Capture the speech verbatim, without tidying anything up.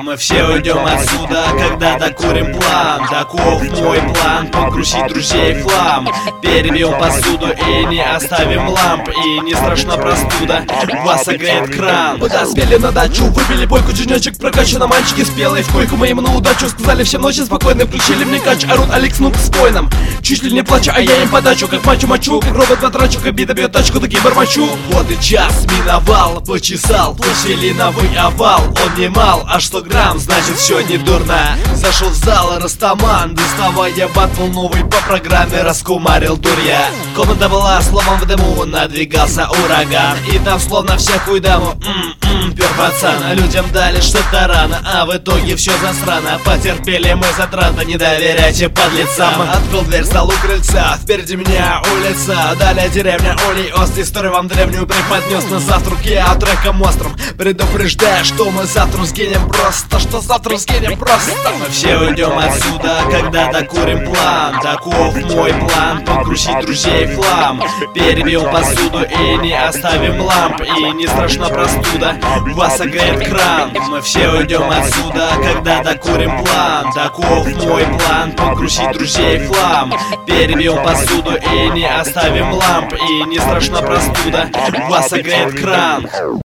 Мы все уйдем отсюда, когда докурим план. Таков мой план, покрутить друзей в хлам. Перебьем посуду и не оставим ламп. И не страшна простуда, вас согреет кран. Мы доспели на дачу, выпили бойку, денечек прокачано. Мальчики спелые в койку, мы им на удачу сказали всем ночи спокойно, включили мне кач. Орут Алекс Нуб с воином, чуть ли не плачу, а я им подачу. Как мачу-мачу, как робот потрачу, как бита бьет тачку, таки бормочу. Вот и час миновал, почесал, пластилиновый овал. Он не мал, а что грамм, значит все не дурно. Зашел в зал Растаман, доставая батл новый по программе, раскумарил дурья. Комната была словом в дыму, надвигался ураган. И там словно всякую даму м-м, пер пацан. А людям дали что-то рано, а в итоге все засрано. Потерпели мы затраты, не доверяйте подлецам. Открыл дверь, стал у крыльца, впереди меня улица. Далее деревня Олей Ост, историю вам древнюю преподнес. На завтрак я треком острым предупреждаю, что мы завтра сгинем просто. Что завтра сгинем просто. Мы все уйдем отсюда, когда докурим план. Таков мой план, покрутить друзей в хлам. Перебьем посуду и не оставим ламп. И не страшна простуда, вас согреет кран. Мы все уйдем отсюда, когда докурим план. Таков мой план, покрутить друзей в хлам. Перебьем посуду и не оставим ламп. И не страшна простуда, вас согреет кран.